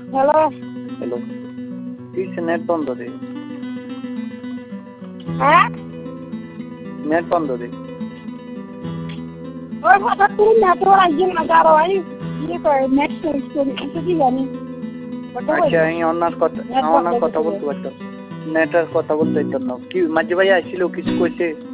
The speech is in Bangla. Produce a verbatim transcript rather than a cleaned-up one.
হ্যালো হ্যালো কিসে নেট বন্ধ দে হ্যাঁ নেট বন্ধ দে ওই হঠাৎ করে নেটওয়ার্ক আসছে না যারো ভাই ইয়ে করে নেট শেষ করি কিছু কি জানি আচ্ছা আমি অন্যার কথা অন্যার কথা বলতে পারতাম নেটের কথা বলতে পারতাম না কি মাঝে ভাই আসছিল কিছু কইছে